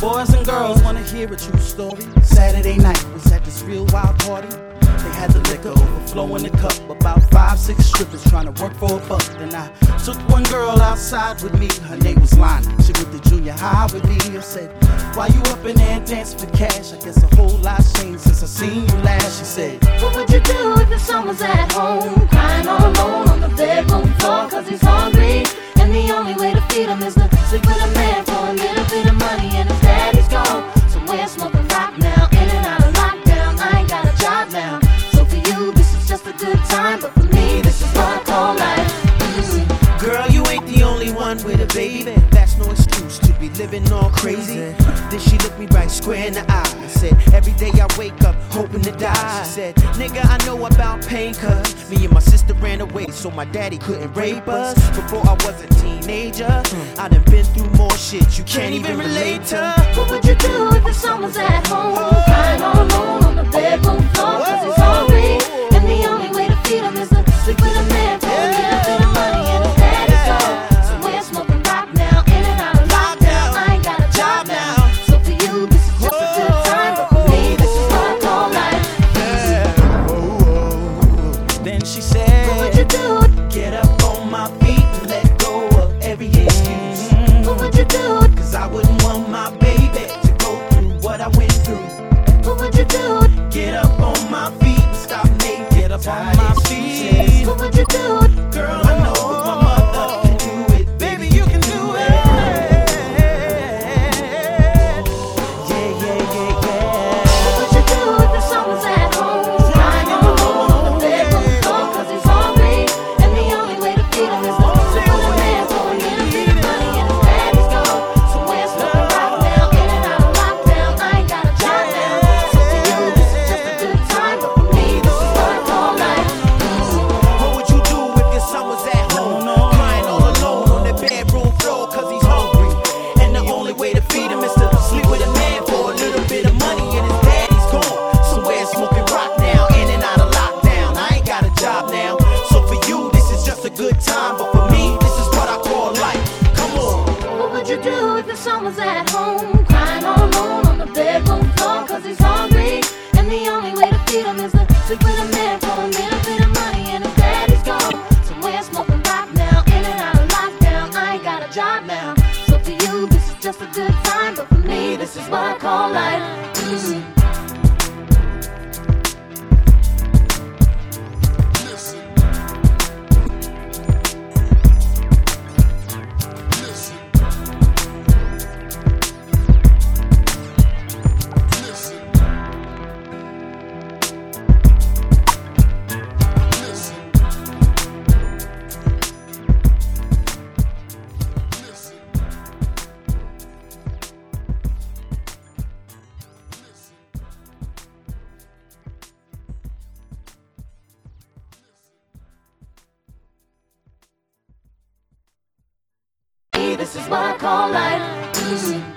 Boys and girls wanna hear a true story. Saturday night was at this real wild party. They had the liquor overflow in the cup. About 5-6 strippers trying to work for a buck. Then I took one girl outside with me. Her name was Lonnie. She went to junior high with me. I said, why you up in there dancing for cash? I guess a whole lot's changed since I seen you last. She said, what would you do if your son was at home, crying all alone on the bedroom floor, cause he's hungry, and the only way to feed him is to sleep with a man for a little bit of money, and his daddy's gone somewhere smoking rock now, in and out of lockdown. I ain't got a job now, so for you this is just a good time, but for me this is what I call life. Girl, you ain't the only one with a baby. That's no excuse to be living all crazy. Then she looked me right square in the eye and said, every day I wake up hoping to die. She said, nigga, I know about pain, cause me and my sister ran away so my daddy couldn't rape us. Before I was a teenager, I done been through more shit you can't even relate to. What would you do if your son was at home, crying all alone on the bedroom floor, cause he's hungry, and the only way to feed him is to sleep with a man for a little bit of money, and his daddy's gone somewhere smoking rock now, in and out of lockdown. I ain't got a job now, so for you this is just a good time, but for me this is what I call life. Then she said, what would you do? Get up on my feet and let go of every excuse. What would you do? Cause I wouldn't want my baby to go through what I went through. What would you do? Get up on my feet and stop making get up on my feet. What would you do? Girl, I know my mother can do it. Baby, you can do it. Yeah, yeah, yeah, yeah. What would you do if your son was at home, crying all alone on the bedroom floor, cause he's hungry, and the only way to feed him is to sleep with a man for a little bit of money, and his daddy's gone somewhere smoking rock now, in and out of lockdown. I ain't got a job now, so for you this is just a good time, but for me this is what I call life. What would you do if your son was at home, crying all alone on the bedroom floor cause he's hungry, and the only way to feed him is to sleep with a man for a little bit of money, and his daddy's gone somewhere smoking rock now, in and out of lockdown. I ain't got a job now, so for you this is just a good time, but for me this is what I call life. Come on. What would you do if your son was at home, crying all alone on the bedroom floor, cause he's hungry, and the only way to feed him is to sleep with a man for a little bit of money, and his daddy's gone somewhere smoking rock now, in and out of lockdown. I ain't got a job now, so for you this is just a good time, but for me this is what I call life. This is what I call life.